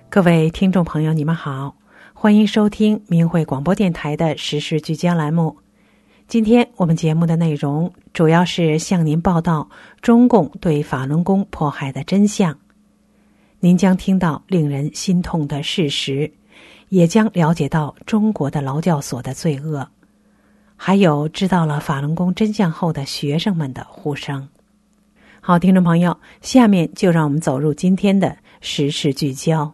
各位听众朋友，你们好，欢迎收听明慧广播电台的时事聚焦栏目。今天我们节目的内容主要是向您报道中共对法轮功迫害的真相。您将听到令人心痛的事实，也将了解到中国的劳教所的罪恶，还有知道了法轮功真相后的学生们的呼声。好，听众朋友，下面就让我们走入今天的时事聚焦。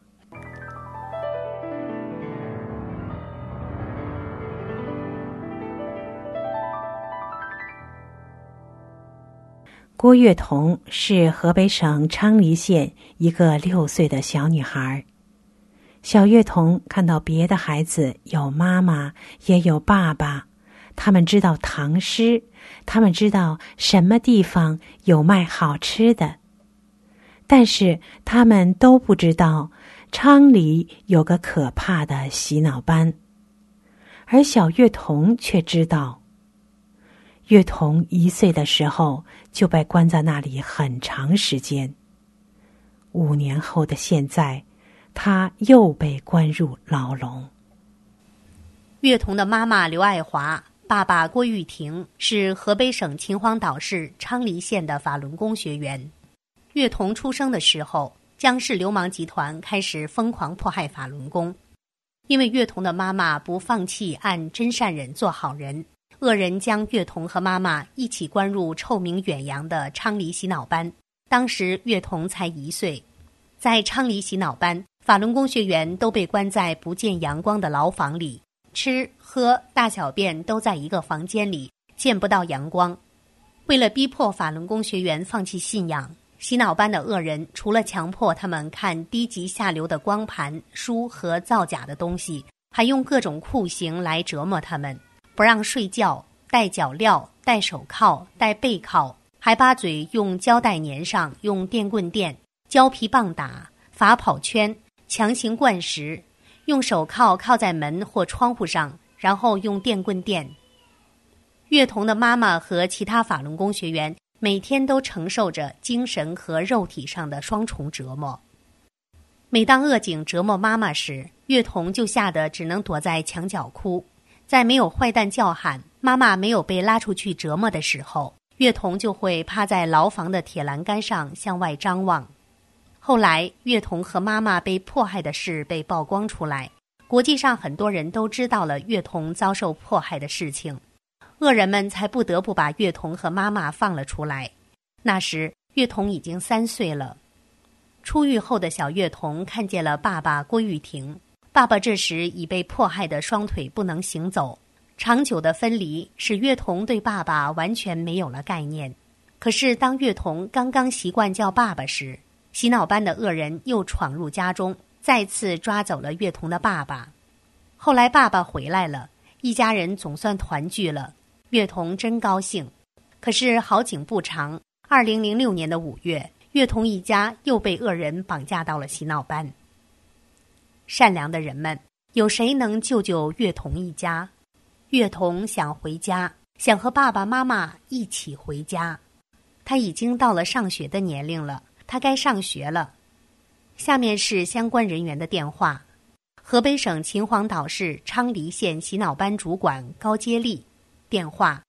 郭月彤是河北省昌黎县一个6岁的小女孩。小月彤看到别的孩子有妈妈也有爸爸，他们知道唐诗，他们知道什么地方有卖好吃的，但是他们都不知道昌黎有个可怕的洗脑班。而小月彤却知道，月彤1岁的时候就被关在那里很长时间。5年后的现在，她又被关入牢笼。 月彤的妈妈刘爱华，爸爸郭玉婷是河北省秦皇岛市昌黎县的法轮功学员。月彤出生的时候，江氏流氓集团开始疯狂迫害法轮功。因为月彤的妈妈不放弃按真善忍做好人，恶人将月彤和妈妈一起关入臭名远扬的昌黎洗脑班。当时月彤才1岁，在昌黎洗脑班，法轮功学员都被关在不见阳光的牢房里，吃喝大小便都在一个房间里，见不到阳光。为了逼迫法轮功学员放弃信仰，洗脑班的恶人除了强迫他们看低级下流的光盘、书和造假的东西，还用各种酷刑来折磨他们，不让睡觉，戴脚镣，戴手铐，戴背铐，还把嘴用胶带粘上，用电棍电，胶皮棒打，罚跑圈，强行灌食，用手铐铐在门或窗户上，然后用电棍电。月彤的妈妈和其他法轮功学员每天都承受着精神和肉体上的双重折磨。每当恶警折磨妈妈时，月彤就吓得只能躲在墙角哭。在没有坏蛋叫喊，妈妈没有被拉出去折磨的时候，月彤就会趴在牢房的铁栏杆上向外张望。后来，月彤和妈妈被迫害的事被曝光出来，国际上很多人都知道了月彤遭受迫害的事情，恶人们才不得不把月彤和妈妈放了出来。那时，月彤已经3岁了。出狱后的小月彤看见了爸爸郭玉婷，爸爸这时已被迫害的双腿不能行走，长久的分离使月彤对爸爸完全没有了概念。可是当月彤刚刚习惯叫爸爸时，洗脑班的恶人又闯入家中，再次抓走了月彤的爸爸。后来爸爸回来了，一家人总算团聚了，月彤真高兴。可是好景不长，2006年的5月，月彤一家又被恶人绑架到了洗脑班。善良的人们，有谁能救救月彤一家？月彤想回家，想和爸爸妈妈一起回家。他已经到了上学的年龄了，他该上学了。下面是相关人员的电话：河北省秦皇岛市昌黎县洗脑班主管高接力，电话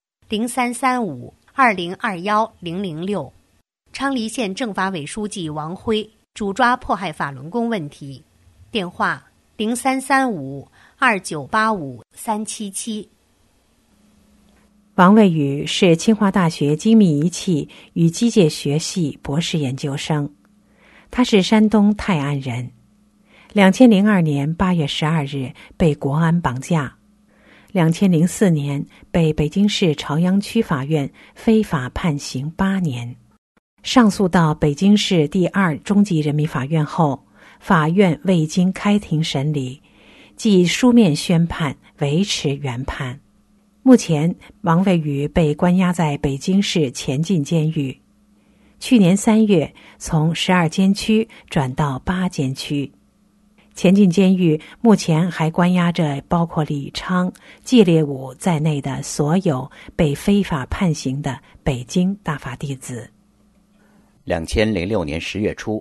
033520210006；昌黎县政法委书记王辉，主抓迫害法轮功问题，电话03352985-377。 王卫宇是清华大学精密仪器与机械学系博士研究生，他是山东泰安人。2002年8月12日被国安绑架，2004年被北京市朝阳区法院非法判刑8年。上诉到北京市第2中级人民法院后，法院未经开庭审理，即书面宣判维持原判。目前，王卫宇被关押在北京市前进监狱。去年3月，从12监区转到8监区。前进监狱目前还关押着包括李昌、季烈武在内的所有被非法判刑的北京大法弟子。 2006年10月初，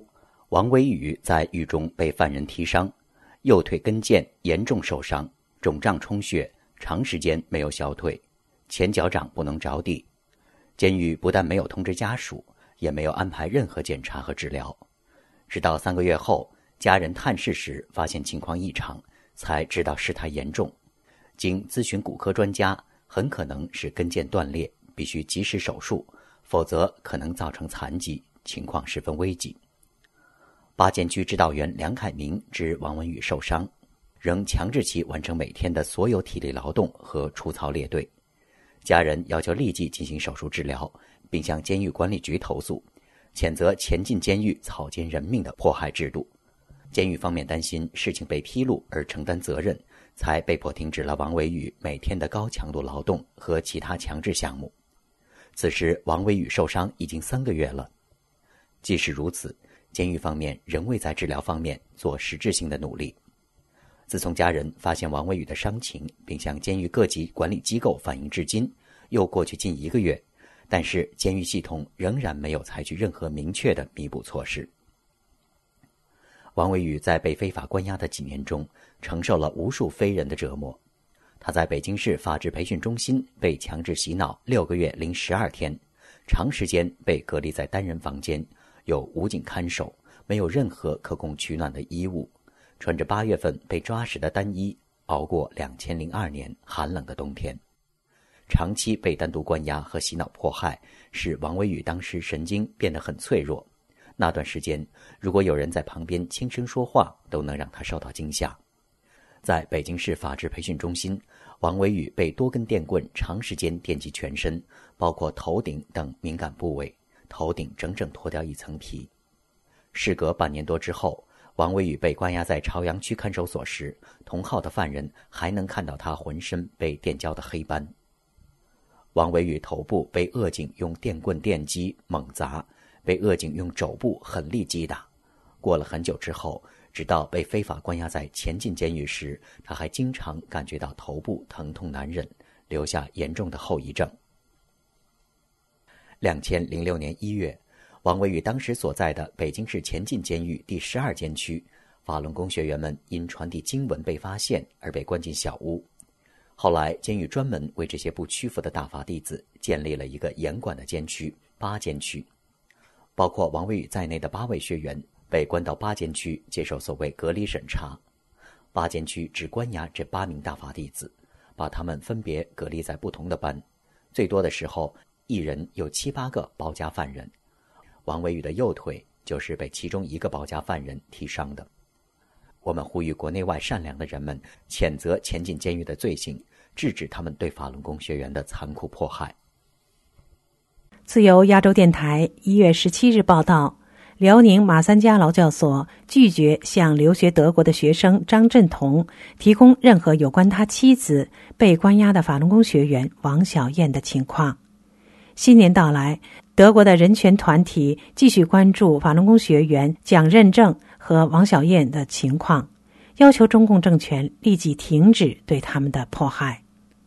王维宇在狱中被犯人踢伤，右腿跟腱严重受伤，肿胀充血，长时间没有消退，前脚掌不能着地。监狱不但没有通知家属，也没有安排任何检查和治疗。直到3个月后，家人探视时发现情况异常，才知道事态严重。经咨询骨科专家，很可能是跟腱断裂，必须及时手术，否则可能造成残疾，情况十分危急。八监区指导员梁凯明知王文宇受伤，仍强制其完成每天的所有体力劳动和出操列队。家人要求立即进行手术治疗，并向监狱管理局投诉，谴责前进监狱草菅人命的迫害制度。监狱方面担心事情被披露而承担责任，才被迫停止了王维宇每天的高强度劳动和其他强制项目。此时王维宇受伤已经3个月了。即使如此，监狱方面仍未在治疗方面做实质性的努力。自从家人发现王维宇的伤情，并向监狱各级管理机构反映至今，又过去近1个月，但是监狱系统仍然没有采取任何明确的弥补措施。王维宇在被非法关押的几年中，承受了无数非人的折磨。他在北京市法制培训中心被强制洗脑6个月零12天，长时间被隔离在单人房间，有武警看守，没有任何可供取暖的衣物，穿着8月份被抓时的单衣，熬过2002年寒冷的冬天。长期被单独关押和洗脑迫害，使王维宇当时神经变得很脆弱。那段时间，如果有人在旁边轻声说话，都能让他受到惊吓。在北京市法制培训中心，王维宇被多根电棍长时间电击全身，包括头顶等敏感部位，头顶整整脱掉一层皮。事隔半年多之后，王维宇被关押在朝阳区看守所时，同号的犯人还能看到他浑身被电焦的黑斑。王维宇头部被恶警用电棍电击猛砸，被恶警用肘部狠力击打。过了很久之后，直到被非法关押在前进监狱时，他还经常感觉到头部疼痛难忍，留下严重的后遗症。2006年1月，王维宇当时所在的北京市前进监狱第12监区，法轮功学员们因传递经文被发现而被关进小屋。后来监狱专门为这些不屈服的大法弟子建立了一个严管的监区8监区，包括王维宇在内的8位学员被关到8监区接受所谓隔离审查。8监区只关押这8名大法弟子，把他们分别隔离在不同的班，最多的时候一人有7、8个包夹犯人。王维宇的右腿就是被其中一个包夹犯人踢伤的。我们呼吁国内外善良的人们谴责前进监狱的罪行，制止他们对法轮功学员的残酷迫害。 自由亚洲电台1月17日报道，辽宁马三家劳教所拒绝向留学德国的学生张振同提供任何有关他妻子被关押的法轮功学员王小燕的情况。新年到来，德国的人权团体继续关注法轮功学员蒋任正和王小燕的情况，要求中共政权立即停止对他们的迫害。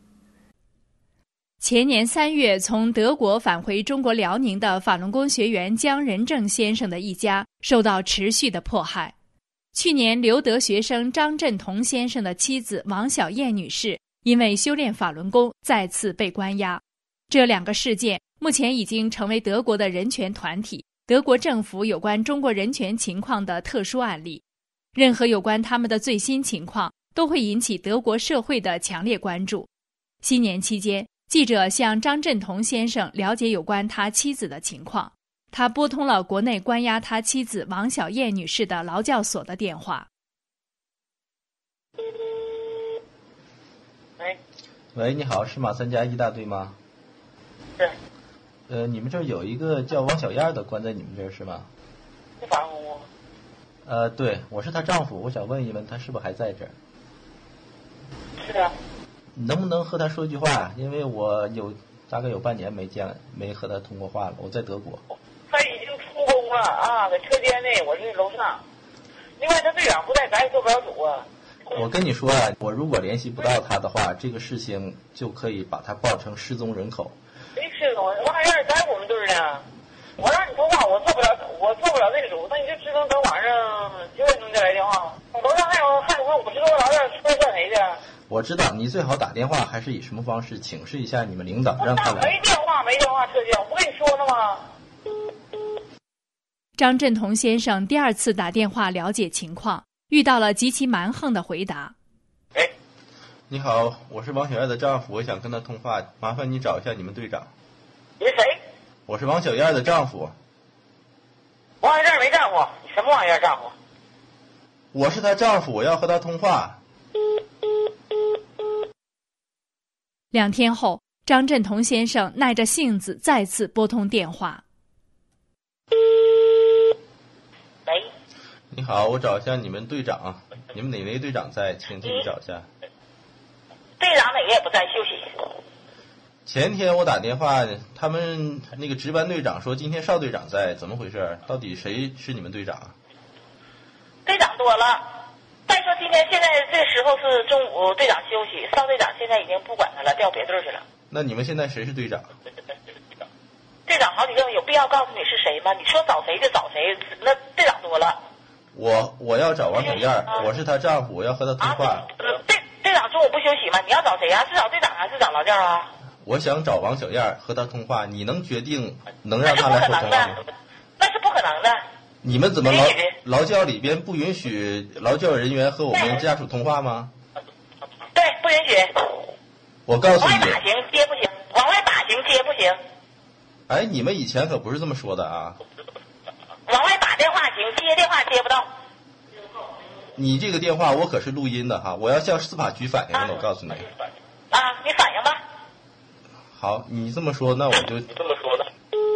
前年3月从德国返回中国辽宁的法轮功学员姜仁正先生的一家受到持续的迫害。去年留德学生张振同先生的妻子王小燕女士因为修炼法轮功再次被关押。这2个事件目前已经成为德国的人权团体、德国政府有关中国人权情况的特殊案例。任何有关他们的最新情况都会引起德国社会的强烈关注。新年期间，记者向张振同先生了解有关他妻子的情况，他拨通了国内关押他妻子王小燕女士的劳教所的电话。 喂，你好，是马三家一大队吗？ 是。 你们这儿有一个叫王小燕的关在你们这儿是吗？ 是法轮功吗？ 对，我是她丈夫，我想问一问她是不是还在这儿？ 是啊。 你能不能和她说句话？因为我大概有半年没和她通过话了，我在德国。 他已经出宫了啊，在车间内，我是楼上。另外，他队长不在，咱也做不了主啊。 我跟你说啊，我如果联系不到他的话，这个事情就可以把他报成失踪人口。 谁失踪？王小燕在我们队呢。我让你通话，我做不了那个主，那你就知能等晚上9点钟再来电话。楼上还有50多个劳教，会算谁的？ 我知道，你最好打电话，还是以什么方式请示一下你们领导，让他来。 没电话撤销，我不跟你说了吗？ 张振同先生第2次打电话了解情况，遇到了极其蛮横的回答。 哎， 你好，我是王小燕的丈夫，我想跟他通话，麻烦你找一下你们队长。 你是谁？ 我是王小燕的丈夫。 王小燕没丈夫，你什么王小燕丈夫？ 我是她丈夫，我要和她通话。 2天后，张振同先生耐着性子再次拨通电话。 喂， 你好，我找一下你们队长，你们哪位队长在？请替你找一下。 队长哪个也不在，休息。 前天我打电话，他们那个值班队长说今天邵队长在，怎么回事？到底谁是你们队长？ 队长多了，再说现在这时候是中午，队长休息，邵队长现在已经不管他了，调别队去了。 那你们现在谁是队长？ 队长好几个，有必要告诉你是谁吗？你说找谁就找谁，那队长多了。 我要找王小燕，我是她丈夫，我要和她通话。 队长中午不休息吗？你要找谁呀？是找队长还是找劳教啊？ 我想找王小燕和她通话，你能决定能让她来和通话吗？ 那是不可能的。 你们怎么劳教里边不允许劳教人员和我们家属通话吗？ 对，不允许。 我告诉你， 往外打行接不行，往外打行接不行。 哎，你们以前可不是这么说的啊。 往外打电话行，接电话接不到。 你这个电话我可是录音的哈，我要向司法局反映的，我告诉你。 啊，你反映吧。 好，你这么说，那我就这么说的。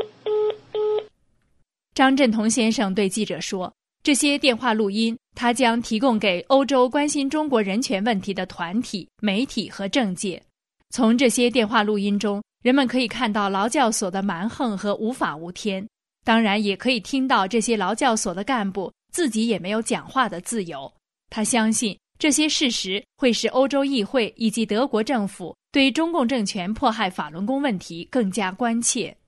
张振同先生对记者说，这些电话录音他将提供给欧洲关心中国人权问题的团体、媒体和政界。从这些电话录音中，人们可以看到劳教所的蛮横和无法无天，当然也可以听到这些劳教所的干部自己也没有讲话的自由。他相信这些事实会使欧洲议会以及德国政府对中共政权迫害法轮功问题更加关切。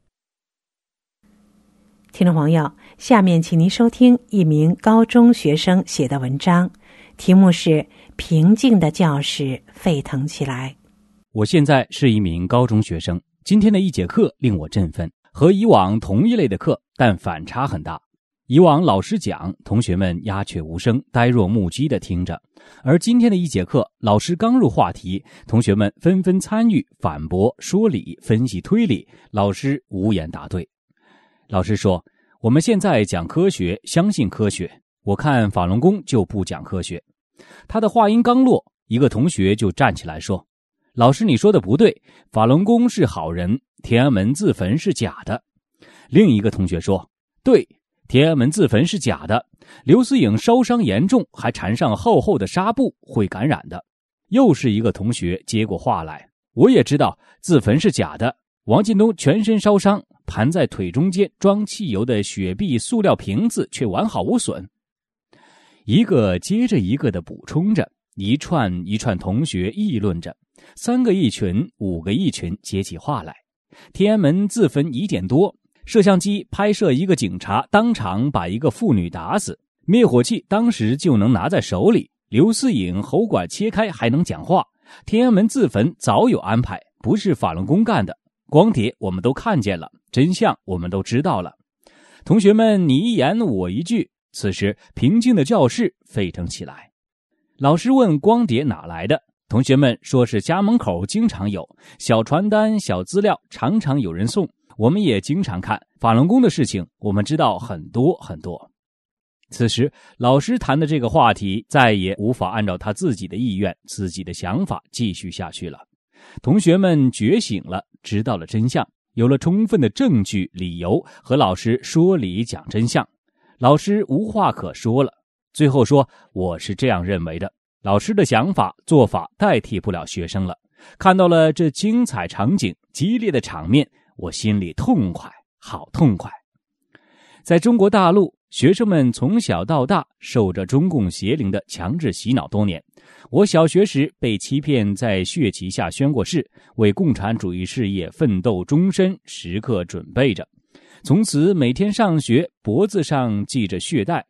听众朋友，下面请您收听一名高中学生写的文章，题目是《平静的教室沸腾起来》。 我现在是一名高中学生，今天的一节课令我振奋，和以往同一类的课，但反差很大。以往老师讲，同学们鸦雀无声，呆若木鸡地听着，而今天的一节课，老师刚入话题，同学们纷纷参与反驳、说理、分析推理，老师无言答对。老师说，我们现在讲科学，相信科学，我看法轮功就不讲科学。他的话音刚落，一个同学就站起来说，老师你说的不对，法轮功是好人，天安门自焚是假的。另一个同学说，对，天安门自焚是假的，刘思颖烧伤严重，还缠上厚厚的纱布，会感染的。又是一个同学接过话来，我也知道自焚是假的，王进东全身烧伤，盘在腿中间装汽油的雪碧塑料瓶子却完好无损。一个接着一个的补充着，一串一串同学议论着，3个一群，5个一群接起话来。天安门自焚疑点多，摄像机拍摄一个警察当场把一个妇女打死，灭火器当时就能拿在手里，刘思颖喉管切开还能讲话，天安门自焚早有安排，不是法轮功干的，光碟我们都看见了，真相我们都知道了。同学们你一言我一句，此时平静的教室沸腾起来。老师问光碟哪来的，同学们说是家门口经常有，小传单小资料常常有人送，我们也经常看，法轮功的事情我们知道很多很多。此时老师谈的这个话题再也无法按照他自己的意愿自己的想法继续下去了。同学们觉醒了，知道了真相，有了充分的证据理由和老师说理讲真相，老师无话可说了，最后说我是这样认为的，老师的想法做法代替不了学生了。看到了这精彩场景激烈的场面，我心里痛快，好痛快。在中国大陆，学生们从小到大受着中共邪灵的强制洗脑多年。我小学时被欺骗在血旗下宣过誓，为共产主义事业奋斗终身，时刻准备着。从此每天上学脖子上系着血带，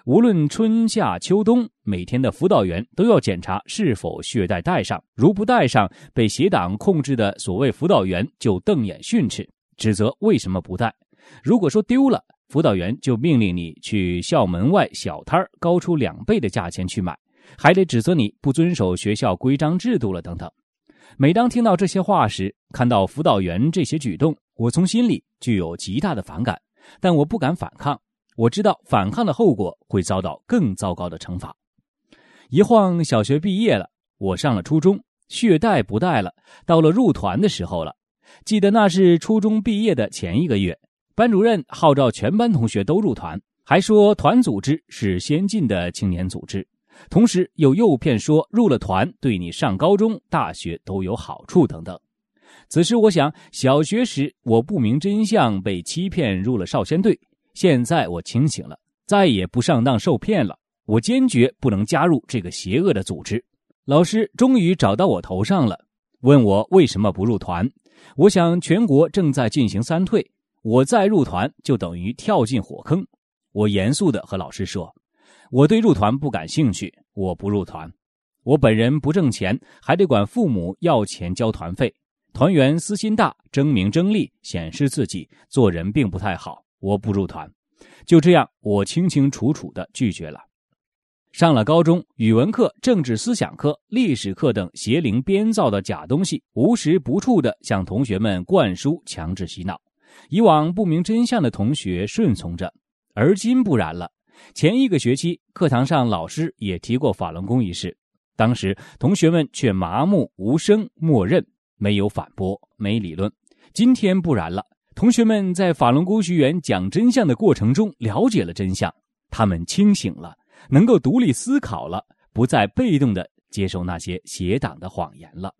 无论春夏秋冬，每天的辅导员都要检查是否血带带上，如不带上，被邪党控制的所谓辅导员就瞪眼训斥，指责为什么不带。如果说丢了，辅导员就命令你去校门外小摊高出2倍的价钱去买，还得指责你不遵守学校规章制度了等等。每当听到这些话时，看到辅导员这些举动，我从心里具有极大的反感，但我不敢反抗。我知道反抗的后果会遭到更糟糕的惩罚。一晃小学毕业了，我上了初中，血带不带了，到了入团的时候了。记得那是初中毕业的前1个月，班主任号召全班同学都入团，还说团组织是先进的青年组织，同时又诱骗说入了团对你上高中、大学都有好处等等。此时我想，小学时我不明真相，被欺骗入了少先队，现在我清醒了，再也不上当受骗了。我坚决不能加入这个邪恶的组织。老师终于找到我头上了，问我为什么不入团。我想全国正在进行3退，我再入团就等于跳进火坑。我严肃地和老师说，我对入团不感兴趣，我不入团。我本人不挣钱，还得管父母要钱交团费。团员私心大，争名争利，显示自己，做人并不太好，我不入团。就这样，我清清楚楚地拒绝了。上了高中，语文课、政治思想课、历史课等邪灵编造的假东西，无时不处地向同学们灌输，强制洗脑。以往不明真相的同学顺从着，而今不然了。前1个学期，课堂上老师也提过法轮功一事，当时同学们却麻木无声，默认，没有反驳，没理论。今天不然了，同学们在法轮功学员讲真相的过程中了解了真相，他们清醒了，能够独立思考了，不再被动地接受那些邪党的谎言了。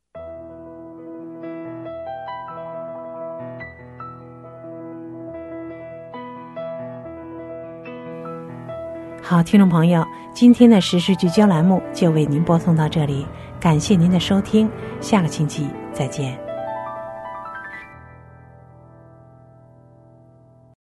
好，听众朋友，今天的时事聚焦栏目就为您播送到这里，感谢您的收听，下个星期再见。